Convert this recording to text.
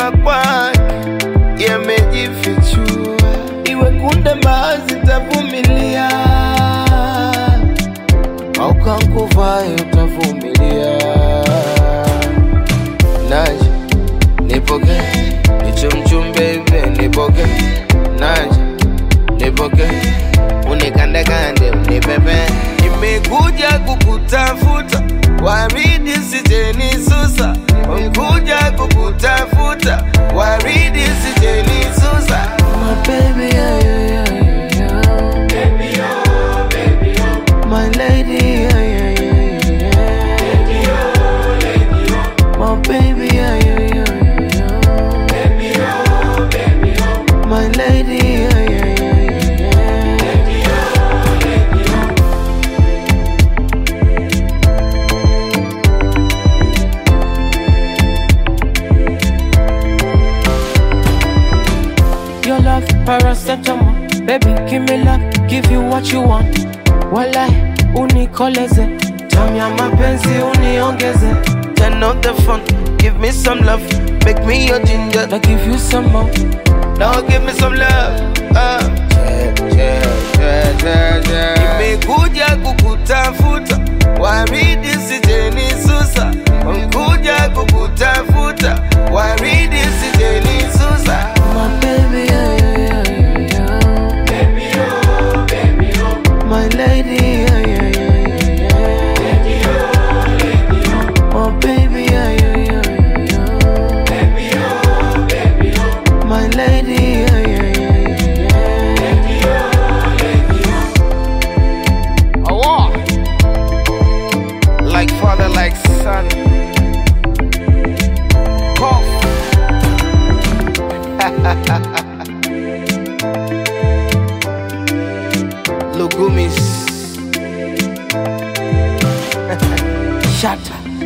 ya kwake yamejifichua. Iwe kunde mbaazi tavumilia, au kankuvai utavumilia. Naja nipoke, nichumchum baby nipoke. Naja nipoke, unikande kande unipepe. Nimekuja kukutafuta, waridi sijeni susa. Nimekuja kukutafuta, waridi sijeni susa. My baby, yeah, yeah, yeah, yeah. Baby, oh, baby, oh. My lady, yeah, yeah, yeah, yeah. Baby, oh, lady, oh. My baby, yeah, yeah, yeah, yeah. Baby, oh, baby, oh. My lady, yeah, yeah, yeah, yeah. Baby, oh, lady, oh. Your love, paracetamol. Baby, give me love, give you what you want. Walai, unikoleze. Tamu ya mapenzi uniongeze. Turn on the phone, give me some love. Make me your ginger, now give you some more. Now give me some love. Nimekuja kukutafuta, waridi sijeni susa. Nimekuja kukutafuta, waridi sijeni susa. My baby, yeah, yeah, yeah, yeah. Baby, oh, baby, oh. My lady, yeah, yeah, yeah, yeah. Baby, oh, lady, oh. My baby, yeah, yeah, yeah, yeah. Baby, oh, baby, oh. My lady, yeah, yeah, yeah, yeah. Baby, oh, lady, oh. Oh, like father, like son. Cough. Lugumis. Shatter.